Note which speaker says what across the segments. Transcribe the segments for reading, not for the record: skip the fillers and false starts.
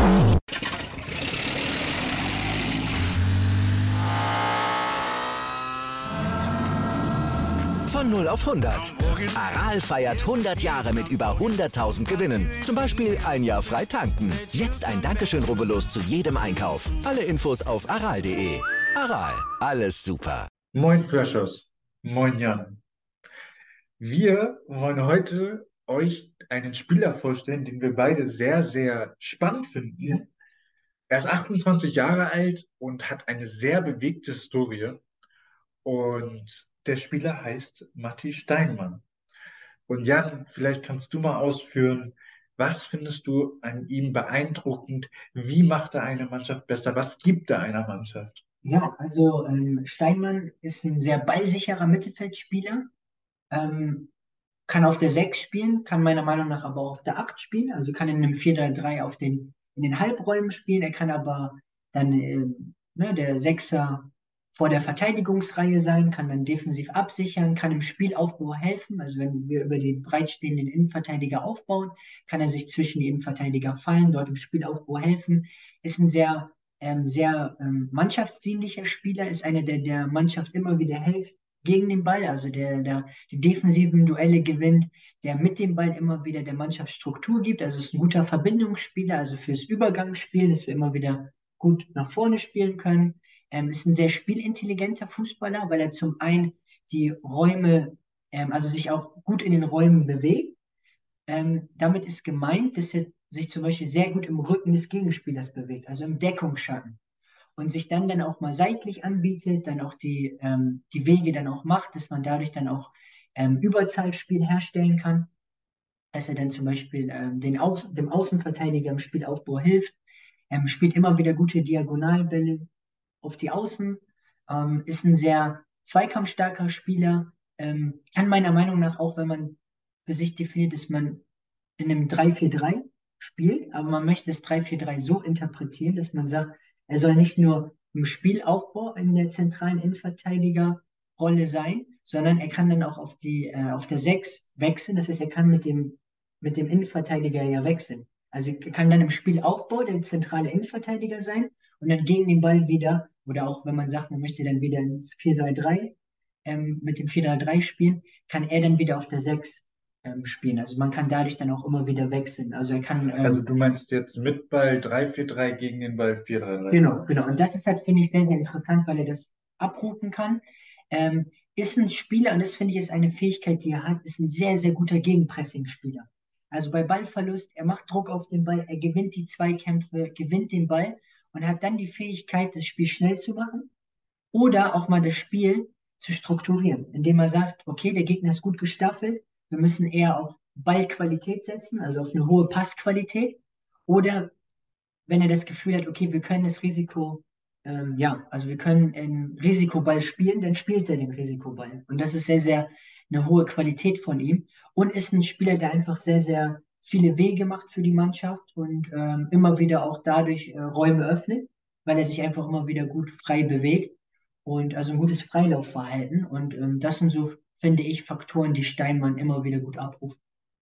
Speaker 1: Von 0 auf 100. Aral feiert 100 Jahre mit über 100.000 Gewinnen. Zum Beispiel ein Jahr frei tanken. Jetzt ein Dankeschön, rubbellos zu jedem Einkauf. Alle Infos auf aral.de. Aral, alles super.
Speaker 2: Moin Freshers, moin Jan. Wir wollen heute euch einen Spieler vorstellen, den wir beide sehr, sehr spannend finden. Er ist 28 Jahre alt und hat eine sehr bewegte Historie. Und der Spieler heißt Matti Steinmann. Und Jan, vielleicht kannst du mal ausführen, was findest du an ihm beeindruckend? Wie macht er eine Mannschaft besser? Was gibt er einer Mannschaft?
Speaker 3: Ja, also Steinmann ist ein sehr ballsicherer Mittelfeldspieler, ähm, kann auf der 6 spielen, kann meiner Meinung nach aber auch auf der 8 spielen, also kann in einem 4-3-3 in den Halbräumen spielen, er kann aber dann der Sechser vor der Verteidigungsreihe sein, kann dann defensiv absichern, kann im Spielaufbau helfen, also wenn wir über den breitstehenden Innenverteidiger aufbauen, kann er sich zwischen die Innenverteidiger fallen, dort im Spielaufbau helfen, ist ein sehr mannschaftsdienlicher Spieler, ist einer, der Mannschaft immer wieder hilft gegen den Ball, also der die defensiven Duelle gewinnt, der mit dem Ball immer wieder der Mannschaft Struktur gibt, also ist ein guter Verbindungsspieler, also fürs Übergangsspiel, dass wir immer wieder gut nach vorne spielen können. Ist ein sehr spielintelligenter Fußballer, weil er zum einen die Räume, also sich auch gut in den Räumen bewegt. Damit ist gemeint, dass er sich zum Beispiel sehr gut im Rücken des Gegenspielers bewegt, also im Deckungsschatten. Und sich dann auch mal seitlich anbietet, dann auch die Wege dann auch macht, dass man dadurch dann auch Überzahlspiel herstellen kann, dass er dann zum Beispiel dem Außenverteidiger im Spielaufbau hilft, spielt immer wieder gute Diagonalbälle auf die Außen, ist ein sehr zweikampfstarker Spieler, kann meiner Meinung nach auch, wenn man für sich definiert, dass man in einem 3-4-3 spielt, aber man möchte das 3-4-3 so interpretieren, dass man sagt, er soll nicht nur im Spielaufbau in der zentralen Innenverteidigerrolle sein, sondern er kann dann auch auf der 6 wechseln. Das heißt, er kann mit dem Innenverteidiger ja wechseln. Also er kann dann im Spielaufbau der zentrale Innenverteidiger sein und dann gegen den Ball wieder, oder auch wenn man sagt, man möchte dann wieder ins 4-3-3 mit dem 4-3-3 spielen, kann er dann wieder auf der 6 spielen. Also man kann dadurch dann auch immer wieder wechseln. Also er kann.
Speaker 2: Also du meinst jetzt mit Ball 3-4-3 gegen den Ball 4-3-3?
Speaker 3: Genau. Und das ist halt, finde ich, sehr, sehr interessant, weil er das abrufen kann. Ist ein Spieler, und das finde ich ist eine Fähigkeit, die er hat, ist ein sehr, sehr guter Gegenpressing-Spieler. Also bei Ballverlust, er macht Druck auf den Ball, er gewinnt die Zweikämpfe, gewinnt den Ball und hat dann die Fähigkeit, das Spiel schnell zu machen oder auch mal das Spiel zu strukturieren, indem er sagt, okay, der Gegner ist gut gestaffelt, wir müssen eher auf Ballqualität setzen, also auf eine hohe Passqualität. Oder wenn er das Gefühl hat, okay, wir können das Risiko, also wir können einen Risikoball spielen, dann spielt er den Risikoball. Und das ist sehr, sehr eine hohe Qualität von ihm. Und ist ein Spieler, der einfach sehr, sehr viele Wege macht für die Mannschaft und immer wieder auch dadurch Räume öffnet, weil er sich einfach immer wieder gut frei bewegt. Und also ein gutes Freilaufverhalten. Und das sind so, finde ich, Faktoren, die Steinmann immer wieder gut abruft.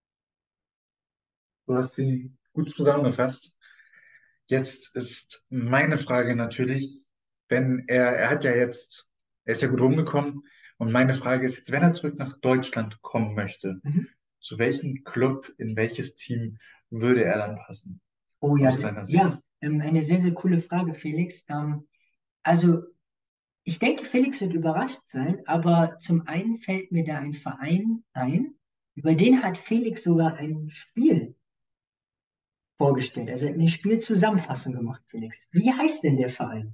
Speaker 2: Du hast ihn gut zusammengefasst. Jetzt ist meine Frage natürlich, wenn er hat ja jetzt, er ist ja gut rumgekommen und meine Frage ist jetzt, wenn er zurück nach Deutschland kommen möchte, zu welchem Club, in welches Team würde er dann passen?
Speaker 3: Oh ja,
Speaker 2: Aus deiner Sicht?
Speaker 3: ja, eine sehr, sehr coole Frage, Felix. Also ich denke, Felix wird überrascht sein, aber zum einen fällt mir da ein Verein ein, über den hat Felix sogar ein Spiel vorgestellt, also eine Spielzusammenfassung gemacht, Felix. Wie heißt denn der Verein?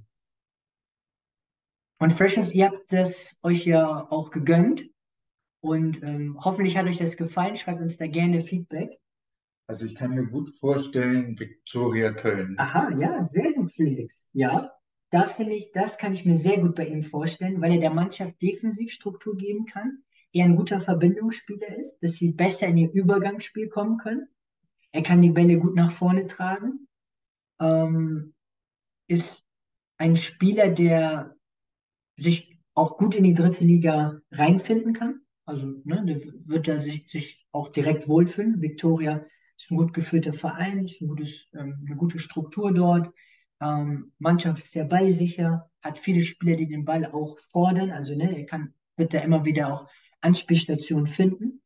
Speaker 3: Und Freshers, ihr habt das euch ja auch gegönnt und hoffentlich hat euch das gefallen. Schreibt uns da gerne Feedback.
Speaker 2: Also ich kann mir gut vorstellen, Viktoria Köln.
Speaker 3: Aha, ja, sehr gut, Felix. Ja, da finde ich, das kann ich mir sehr gut bei ihm vorstellen, weil er der Mannschaft defensiv Struktur geben kann. Er ein guter Verbindungsspieler ist, dass sie besser in ihr Übergangsspiel kommen können. Er kann die Bälle gut nach vorne tragen. Ähm, ist ein Spieler, der sich auch gut in die dritte Liga reinfinden kann. Also, ne, der wird da sich auch direkt wohlfühlen. Viktoria ist ein gut geführter Verein, ist eine gute Struktur dort. Mannschaft ist sehr ballsicher, hat viele Spieler, die den Ball auch fordern. Also ne, wird da immer wieder auch Anspielstationen finden.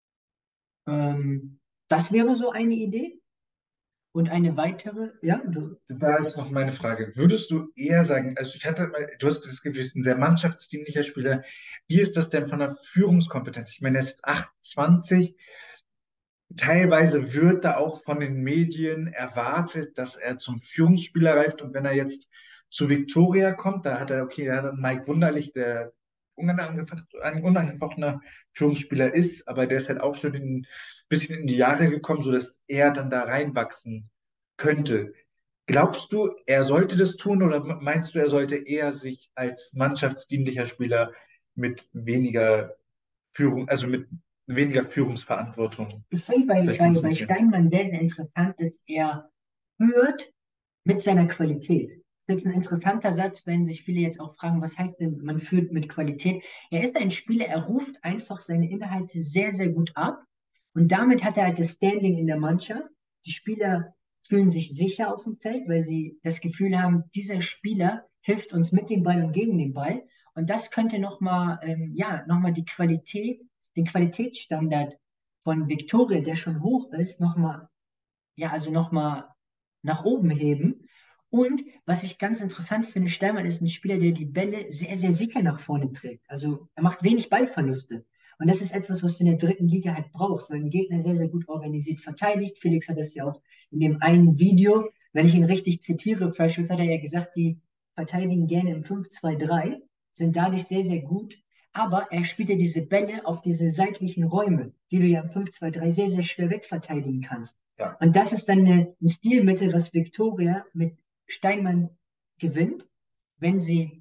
Speaker 3: Das wäre so eine Idee. Und eine weitere, ja,
Speaker 2: Das war jetzt noch meine Frage. Würdest du eher sagen, also du hast das Gefühl, du bist ein sehr mannschaftsdienlicher Spieler. Wie ist das denn von der Führungskompetenz? Ich meine, er ist jetzt 28. Teilweise wird da auch von den Medien erwartet, dass er zum Führungsspieler reift. Und wenn er jetzt zu Viktoria kommt, da hat er Mike Wunderlich, der ein unangefochtener Führungsspieler ist, aber der ist halt auch schon ein bisschen in die Jahre gekommen, sodass er dann da reinwachsen könnte. Glaubst du, er sollte das tun oder meinst du, er sollte eher sich als mannschaftsdienlicher Spieler mit weniger also mit weniger Führungsverantwortung
Speaker 3: ich finde
Speaker 2: sich
Speaker 3: bei
Speaker 2: konzentrieren?
Speaker 3: Steinmann sehr, sehr interessant, dass er führt mit seiner Qualität. Das ist ein interessanter Satz, wenn sich viele jetzt auch fragen, was heißt denn, man führt mit Qualität? Er ist ein Spieler, er ruft einfach seine Inhalte sehr, sehr gut ab und damit hat er halt das Standing in der Mannschaft. Die Spieler fühlen sich sicher auf dem Feld, weil sie das Gefühl haben, dieser Spieler hilft uns mit dem Ball und gegen den Ball. Und das könnte nochmal, ja, nochmal den Qualitätsstandard von Viktoria, der schon hoch ist, nochmal, ja, also nochmal nach oben heben. Und was ich ganz interessant finde, Steinmann ist ein Spieler, der die Bälle sehr, sehr sicher nach vorne trägt. Also er macht wenig Ballverluste. Und das ist etwas, was du in der dritten Liga halt brauchst, weil ein Gegner sehr, sehr gut organisiert verteidigt. Felix hat das ja auch in dem einen Video, wenn ich ihn richtig zitiere, Freischuss hat er ja gesagt, die verteidigen gerne im 5-2-3, sind dadurch sehr, sehr gut. Aber er spielt ja diese Bälle auf diese seitlichen Räume, die du ja im 5-2-3 sehr, sehr schwer wegverteidigen kannst.
Speaker 2: Ja.
Speaker 3: Und das ist dann ein Stilmittel, was Viktoria mit Steinmann gewinnt, wenn sie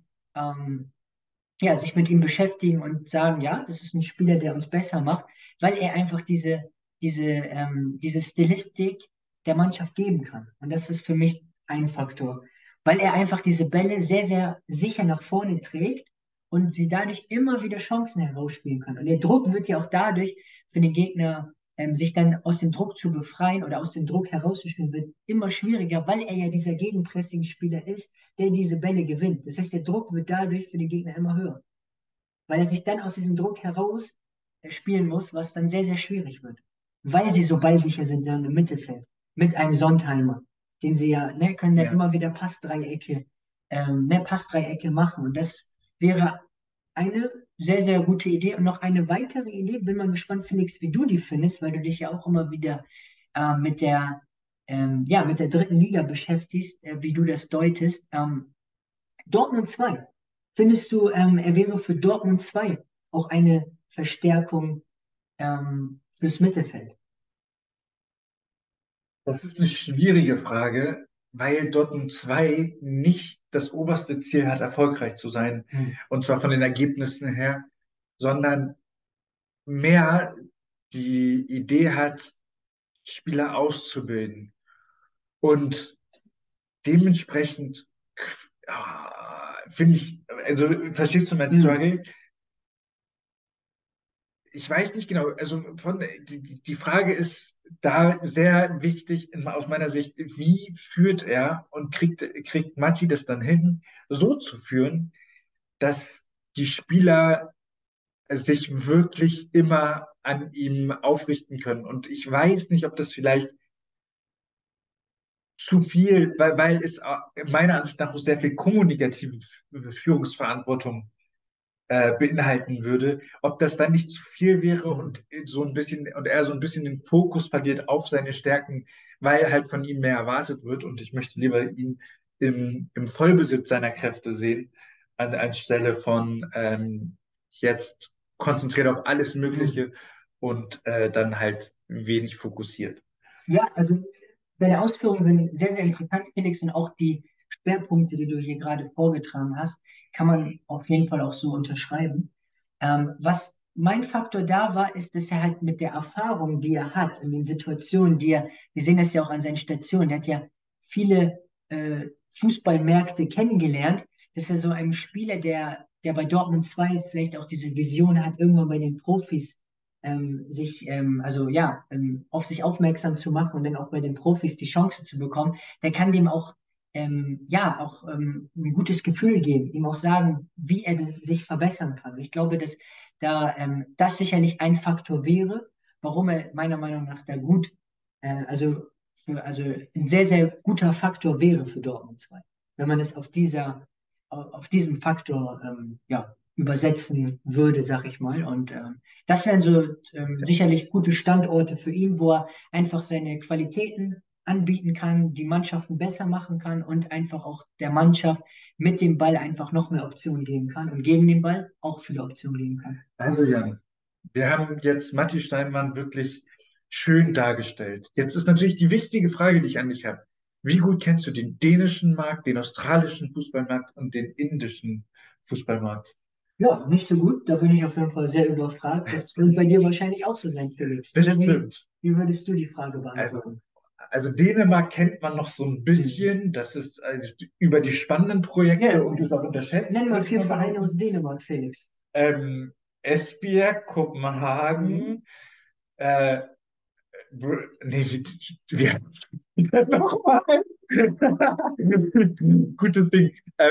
Speaker 3: ja, sich mit ihm beschäftigen und sagen, ja, das ist ein Spieler, der uns besser macht, weil er einfach diese Stilistik der Mannschaft geben kann. Und das ist für mich ein Faktor, weil er einfach diese Bälle sehr, sehr sicher nach vorne trägt und sie dadurch immer wieder Chancen herausspielen können. Und der Druck wird ja auch dadurch für den Gegner, sich dann aus dem Druck zu befreien oder aus dem Druck herauszuspielen, wird immer schwieriger, weil er ja dieser Gegenpressing-Spieler ist, der diese Bälle gewinnt. Das heißt, der Druck wird dadurch für den Gegner immer höher, weil er sich dann aus diesem Druck heraus spielen muss, was dann sehr, sehr schwierig wird, weil sie so ballsicher sind dann im Mittelfeld mit einem Sontheimer, den sie ja, ne, können dann
Speaker 2: Ja.
Speaker 3: immer wieder Passdreiecke machen und das wäre eine sehr, sehr gute Idee und noch eine weitere Idee, bin mal gespannt, Felix, wie du die findest, weil du dich ja auch immer wieder mit ja, mit der dritten Liga beschäftigst, wie du das deutest. Dortmund 2. Findest du, er wäre für Dortmund 2 auch eine Verstärkung fürs Mittelfeld?
Speaker 2: Das ist eine schwierige Frage, weil Dortmund 2 nicht das oberste Ziel hat, erfolgreich zu sein.
Speaker 3: Hm.
Speaker 2: Und zwar von den Ergebnissen her, sondern mehr die Idee hat, Spieler auszubilden. Und dementsprechend finde ich, also verstehst du mein
Speaker 3: Hm.
Speaker 2: Struggle? Ich weiß nicht genau, also die Frage ist da sehr wichtig aus meiner Sicht, wie führt er und kriegt Matti das dann hin, so zu führen, dass die Spieler sich wirklich immer an ihm aufrichten können. Und ich weiß nicht, ob das vielleicht zu viel, weil es meiner Ansicht nach auch sehr viel kommunikative Führungsverantwortung beinhalten würde, ob das dann nicht zu viel wäre und so ein bisschen und er so ein bisschen den Fokus verliert auf seine Stärken, weil halt von ihm mehr erwartet wird und ich möchte lieber ihn im Vollbesitz seiner Kräfte sehen, anstelle von jetzt konzentriert auf alles
Speaker 3: Hm.
Speaker 2: Mögliche und dann halt wenig fokussiert.
Speaker 3: Ja, also deine Ausführungen sind sehr, sehr interessant, Felix, und auch die Schwerpunkte, die du hier gerade vorgetragen hast, kann man auf jeden Fall auch so unterschreiben. Was mein Faktor da war, ist, dass er halt mit der Erfahrung, die er hat, in den Situationen, wir sehen das ja auch an seinen Stationen, der hat ja viele Fußballmärkte kennengelernt, dass er so einem Spieler, der bei Dortmund 2 vielleicht auch diese Vision hat, irgendwann bei den Profis auf sich aufmerksam zu machen und dann auch bei den Profis die Chance zu bekommen, der kann dem auch ein gutes Gefühl geben, ihm auch sagen, wie er sich verbessern kann. Und ich glaube, dass das sicherlich ein Faktor wäre, warum er meiner Meinung nach da ein sehr, sehr guter Faktor wäre für Dortmund 2, wenn man es auf diesen Faktor übersetzen würde, sag ich mal. Und das wären so sicherlich gute Standorte für ihn, wo er einfach seine Qualitäten anbieten kann, die Mannschaften besser machen kann und einfach auch der Mannschaft mit dem Ball einfach noch mehr Optionen geben kann und gegen den Ball auch viele Optionen geben kann.
Speaker 2: Also Jan, wir haben jetzt Matti Steinmann wirklich schön dargestellt. Jetzt ist natürlich die wichtige Frage, die ich an dich habe. Wie gut kennst du den dänischen Markt, den australischen Fußballmarkt und den indischen Fußballmarkt?
Speaker 3: Ja, nicht so gut. Da bin ich auf jeden Fall sehr überfragt. Das wird bei dir wahrscheinlich auch so sein, Felix.
Speaker 2: Das stimmt.
Speaker 3: Wie würdest du die Frage beantworten?
Speaker 2: Also Dänemark kennt man noch so ein bisschen. Das ist über die spannenden Projekte und ist auch unterschätzt.
Speaker 3: Nenn mal 4 Vereine aus Dänemark, Felix.
Speaker 2: Esbjerg, Kopenhagen, wie nochmal? Gutes Ding.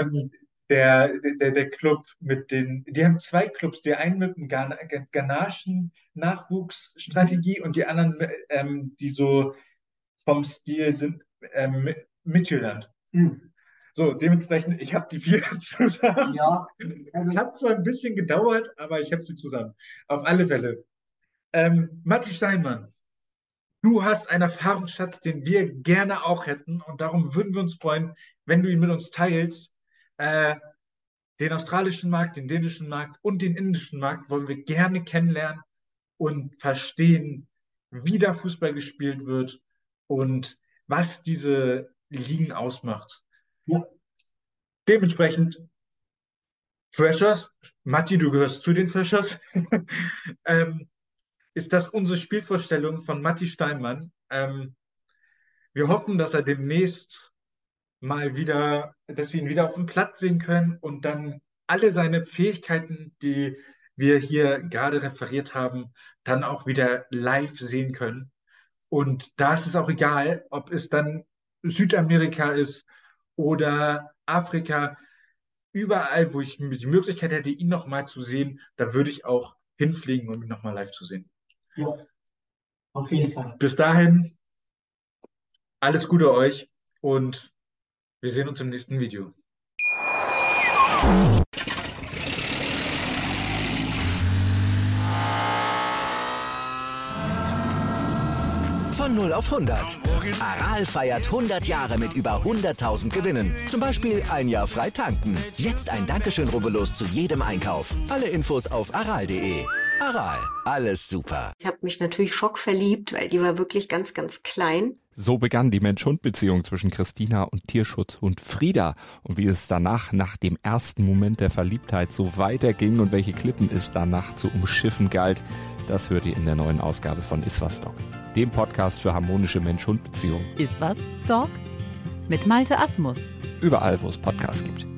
Speaker 2: Der Club die haben 2 Clubs, der einen mit einem ghanaischen Nachwuchsstrategie und die anderen, die so vom Stil sind, Midtjylland. So, dementsprechend, ich habe die 4 zusammen.
Speaker 3: Ja,
Speaker 2: Hat zwar ein bisschen gedauert, aber ich habe sie zusammen. Auf alle Fälle. Matti Steinmann, du hast einen Erfahrungsschatz, den wir gerne auch hätten und darum würden wir uns freuen, wenn du ihn mit uns teilst. Den australischen Markt, den dänischen Markt und den indischen Markt wollen wir gerne kennenlernen und verstehen, wie da Fußball gespielt wird und was diese Ligen ausmacht.
Speaker 3: Ja.
Speaker 2: Dementsprechend, Freshers, Matti, du gehörst zu den Freshers, ist das unsere Spielvorstellung von Matti Steinmann. Wir hoffen, dass er demnächst dass wir ihn wieder auf dem Platz sehen können und dann alle seine Fähigkeiten, die wir hier gerade referiert haben, dann auch wieder live sehen können. Und da ist es auch egal, ob es dann Südamerika ist oder Afrika, überall, wo ich die Möglichkeit hätte, ihn nochmal zu sehen, da würde ich auch hinfliegen, um ihn nochmal live zu sehen.
Speaker 3: Ja, auf jeden Fall.
Speaker 2: Bis dahin, alles Gute euch und wir sehen uns im nächsten Video.
Speaker 1: Von 0 auf 100. Aral feiert 100 Jahre mit über 100.000 Gewinnen. Zum Beispiel ein Jahr frei tanken. Jetzt ein Dankeschön, rubbellos zu jedem Einkauf. Alle Infos auf aral.de. Aral, alles super.
Speaker 4: Ich habe mich natürlich schockverliebt, weil die war wirklich ganz, ganz klein.
Speaker 5: So begann die Mensch-Hund-Beziehung zwischen Christina und Tierschutzhund Frieda. Und wie es danach, nach dem ersten Moment der Verliebtheit, so weiterging und welche Klippen es danach zu umschiffen galt, das hört ihr in der neuen Ausgabe von Iswas Dog, dem Podcast für harmonische Mensch-Hund-Beziehungen.
Speaker 6: Iswas Dog mit Malte Asmus.
Speaker 5: Überall, wo es Podcasts gibt.